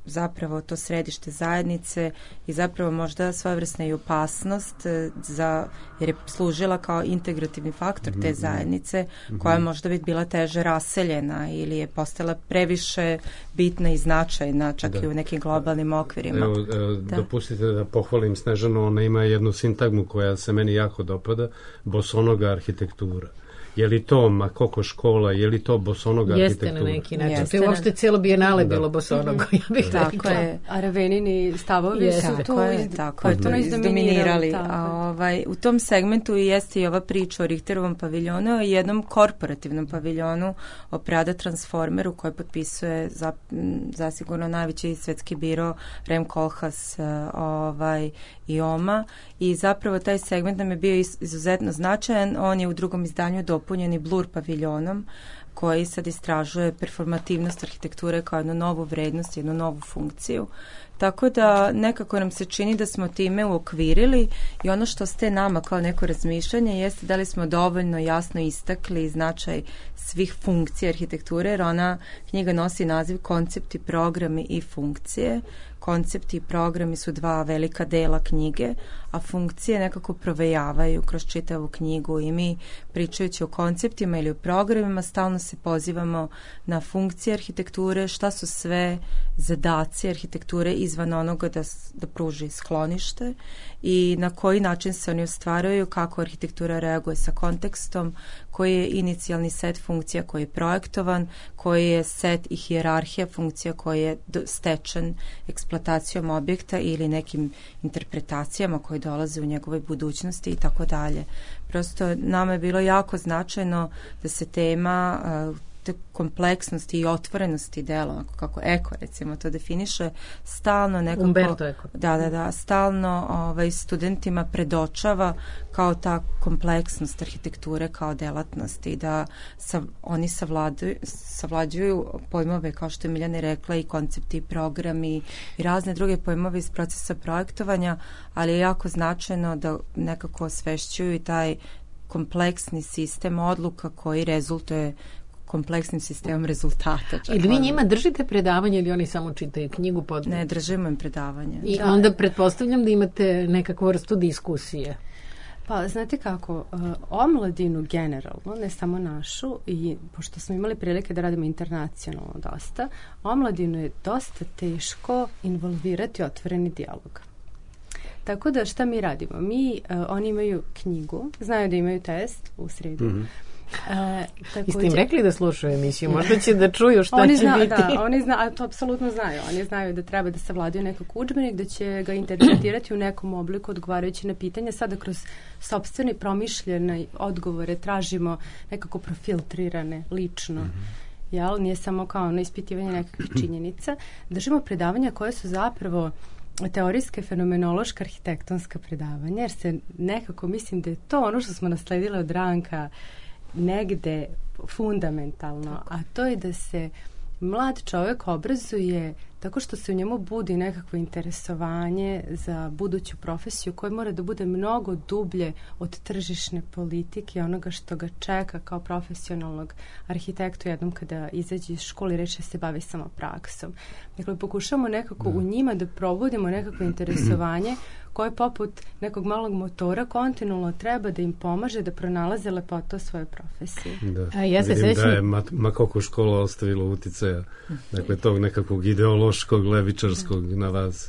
zapravo to središte zajednice i zapravo možda svojevrsna i opasnost jer je služila kao integrativni faktor te zajednice koja možda bi bila teže raseljena ili je postala previše bitna i značajna čak i u nekim globalnim okvirima. Dopustite da pohvalim Snežanu, ona ima jednu sintagmu koja se meni jako dopada, bosonoga arhitektura. Je li to Makoko škola, je li to bosonoga arhitektura? Jeste na neki način. To je uopšte cijelo bijenale bilo bosonogo, ja bih rekla. A Ravenini stavovi su tu izdominirali. U tom segmentu jeste i ova priča o Richterovom paviljonu i jednom korporativnom paviljonu o Prada Transformeru koji potpisuje zasigurno najveći svetski biro Rem Koolhaas i OMA i zapravo taj segment nam je bio izuzetno značajan. On je u drugom izdanju dopunjen i Blur paviljonom koji sad istražuje performativnost arhitekture kao jednu novu vrednost, jednu novu funkciju. Tako da nekako nam se čini da smo time uokvirili i ono što ste nama kao neko razmišljanje jeste da li smo dovoljno jasno istakli značaj svih funkcija arhitekture, jer ona knjiga nosi naziv Koncepti, programi i funkcije. Koncepti i programi su dva velika dela knjige, a funkcije nekako provejavaju kroz čitavu knjigu i mi pričajući o konceptima ili o programima stalno se pozivamo na funkcije arhitekture, šta su sve zadaci arhitekture izvan onoga da pruži sklonište i na koji način se oni ostvaruju, kako arhitektura reaguje sa kontekstom, koji je inicijalni set funkcija koji je projektovan, koji je set i hijerarhija funkcija koji je stečen eksploatacijom objekta ili nekim interpretacijama koje dolaze u njegovoj budućnosti i tako dalje. Prosto nama je bilo jako značajno da se tema te kompleksnosti i otvorenosti dela, kako Eko recimo to definiše, stalno nekako Umberto Eko. Stalno studentima predočava kao ta kompleksnost arhitekture kao delatnosti i da oni savlađuju pojmove kao što je Miljana rekla i koncepti i programi i razne druge pojmove iz procesa projektovanja, ali je jako značajno da nekako osvešćuju i taj kompleksni sistem odluka koji rezultuje kompleksnim sistemom rezultata. Ili vi njima držite predavanje ili oni samo čitaju knjigu? Ne, držimo im predavanje. I onda pretpostavljam da imate nekakvu vrstu diskusije. Pa, znate kako, omladinu generalno, ne samo našu, i pošto smo imali prilike da radimo internacionalno dosta, omladinu je dosta teško involvirati otvoreni dijalog. Tako da šta mi radimo? Oni imaju knjigu, znaju da imaju test u sredu. I ste im rekli da slušaju emisiju, možda će da čuju šta će biti. Da, oni znaju, to apsolutno znaju. Oni znaju da treba da savladaju nekako udžbenik, da će ga interpretirati u nekom obliku odgovarajući na pitanja. Sada kroz sopstveni promišljene odgovore tražimo nekako profiltrirane lično. Jel? Nije samo kao na ispitivanje nekakvih činjenica. Držimo predavanja koje su zapravo teorijske, fenomenološka, arhitektonska predavanja, jer se nekako mislim da je to ono što smo nasledili od Ranka negde fundamentalno, a to je da se mlad čovjek obrazuje tako što se u njemu budi nekakvo interesovanje za buduću profesiju koja mora da bude mnogo dublje od tržišne politike, onoga što ga čeka kao profesionalnog arhitektu jednom kada izađe iz škole i reče se bavi samo praksom. Dakle, pokušamo nekako u njima da probudimo nekakvo interesovanje koje poput nekog malog motora kontinualno treba da im pomaže da pronalaze lepotu svoje profesije. Da. Vidim da je Makoko škola ostavila uticaja, dakle, tog nekakvog ideološkog, levičarskog na vas.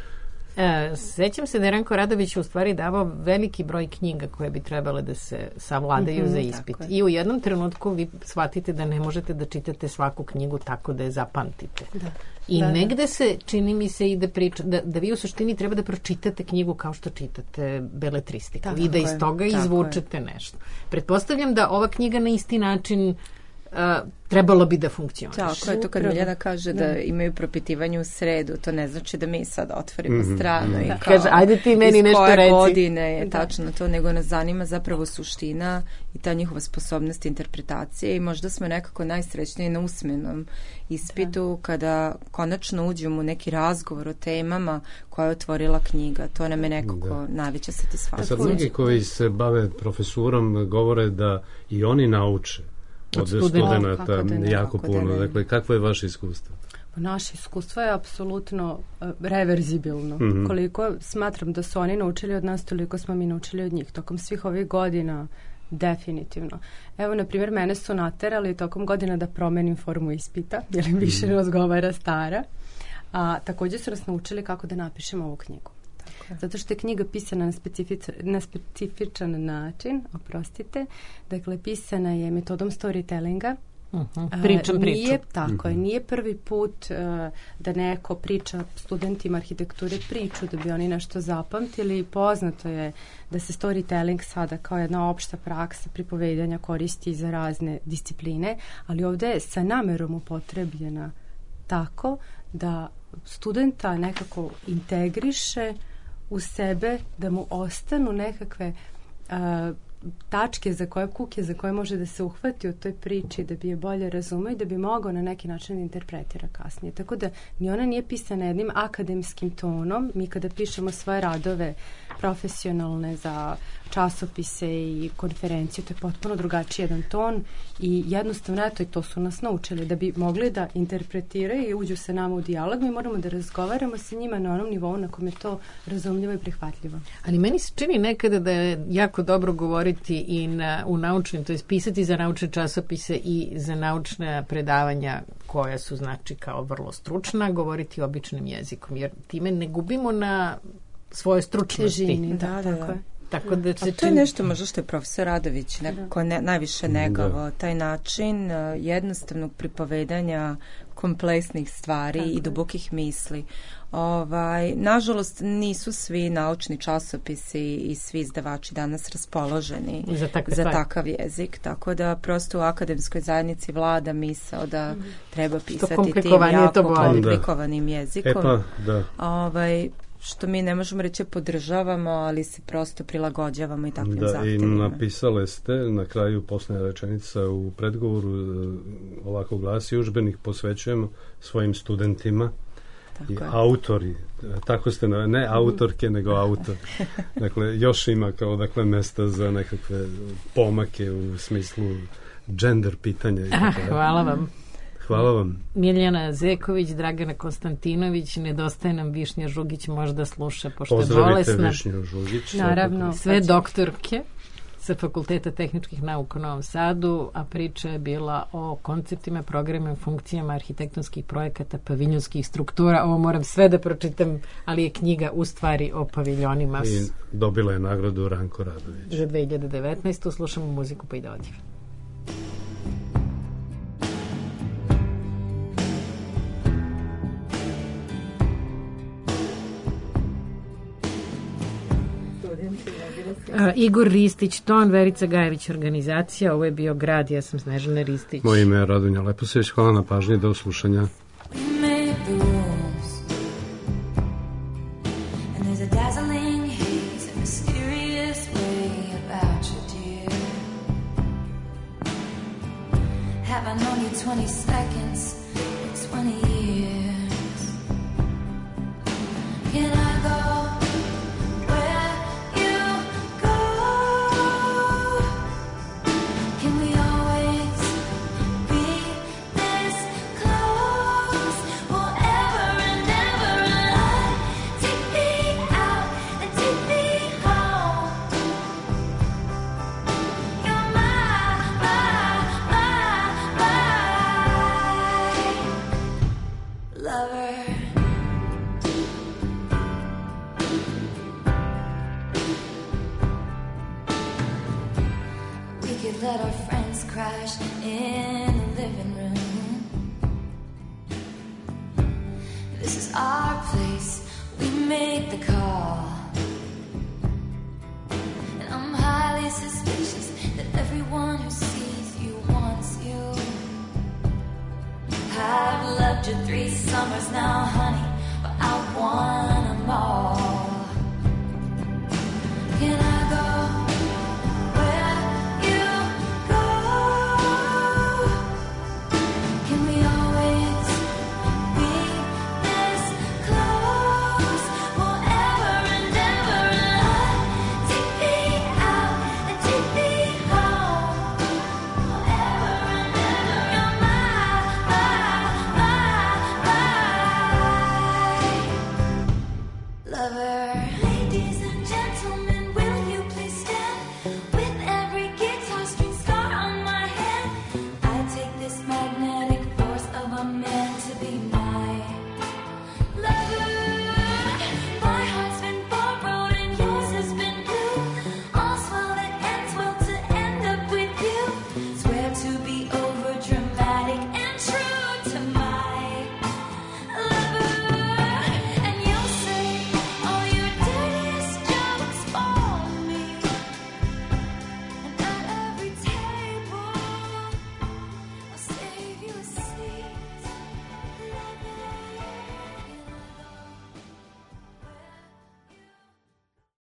Sećam se da je Ranko Radović u stvari davao veliki broj knjiga koje bi trebale da se savladaju za ispit. I u jednom trenutku vi shvatite da ne možete da čitate svaku knjigu tako da je zapamtite. I negde se, čini mi se, ide priča da vi u suštini treba da pročitate knjigu kao što čitate beletristiku i da iz toga izvučete nešto. Pretpostavljam da ova knjiga na isti način trebalo bi da funkcioniše. Tako je, to kad Miljana kaže da imaju propitivanje u sredu, to ne znači da mi sad otvorimo stranu i kao, kaže, ajde ti meni nešto reci. Iz koje godine je tačno to, nego nas zanima zapravo suština i ta njihova sposobnost interpretacije i možda smo nekako najsrećniji na usmenom ispitu kada konačno uđemo u neki razgovor o temama koja je otvorila knjiga. To nam je nekako najveća satisfakcija. Sad mnogi koji se bave profesurom govore da i oni nauče od studenata jako puno. Dakle, kakvo je vaše iskustvo? Naše iskustvo je apsolutno reverzibilno. Koliko smatram da su oni naučili od nas, toliko smo mi naučili od njih. Tokom svih ovih godina definitivno. Evo, na primjer, mene su naterali tokom godina da promenim formu ispita, jer im više ne odgovara stara. A također su nas naučili kako da napišemo ovu knjigu. Zato što je knjiga pisana na specifičan način, oprostite. Dakle, pisana je metodom storytellinga. Pričam. Nije, tako je, nije prvi put da neko priča studentima arhitekture priču da bi oni nešto zapamtili. Poznato je da se storytelling sada kao jedna opšta praksa pripovedanja koristi za razne discipline, ali ovdje je sa namerom upotrebljena tako da studenta nekako integriše u sebe, da mu ostanu nekakve tačke kuke za koje može da se uhvati u toj priči, da bi je bolje razumeo i da bi mogao na neki način interpretira kasnije. Tako da ni ona nije pisana jednim akademskim tonom. Mi kada pišemo svoje radove profesionalne za časopise i konferencije, to je potpuno drugačiji jedan ton i jednostavno, eto, i to su nas naučili. Da bi mogli da interpretiraju i uđu sa nama u dijalog, mi moramo da razgovaramo sa njima na onom nivou na kom je to razumljivo i prihvatljivo. Ali meni se čini nekada da je jako dobro govoriti i u naučnim, to je pisati za naučne časopise i za naučne predavanja koja su, znači, kao vrlo stručna, govoriti običnim jezikom, jer time ne gubimo na svoje stručnosti. Težini, tako je. Tako da to je nešto možda što je profesor Radović najviše negavao, taj način jednostavnog pripovedanja kompleksnih stvari i dubokih misli. Nažalost, nisu svi naučni časopisi i svi izdavači danas raspoloženi za takav jezik, tako da prosto u akademskoj zajednici vlada misao da treba pisati tim jako komplikovanim jezikom. Što mi ne možemo reći podržavamo, ali se prosto prilagođavamo i takvim zahtjevima. I napisale ste na kraju posljednja rečenica u predgovoru, ovako glasi: udžbenik posvećujemo svojim studentima i autori. Tako ste, ne autorke, nego autori. Dakle, još ima kao mesta za nekakve pomake u smislu gender pitanja. Hvala vam. Hvala vam. Miljana Zeković, Dragana Konstantinović, nedostaje nam Višnja Žugić, možda sluša, pošto je bolesna. Pozdravite Višnju Žugić. Naravno, sve doktorke sa Fakulteta tehničkih nauka u Novom Sadu, a priča je bila o konceptima, programima i funkcijama arhitektonskih projekata, paviljonskih struktura. Ovo moram sve da pročitam, ali je knjiga u stvari o paviljonima. I dobila je nagradu Ranko Radović. Za 2019. Slušamo muziku pa i da odjeva. Igor Ristić, ton, Verica Gajević, organizacija. Ovo je bio Grad, ja sam Snežana Ristić. Moje ime je Radonja Leposević, hvala na pažnji, do slušanja. Let our friends crash in the living room. This is our place, we made the call. And I'm highly suspicious that everyone who sees you wants you. I've loved you 3 summers now, honey.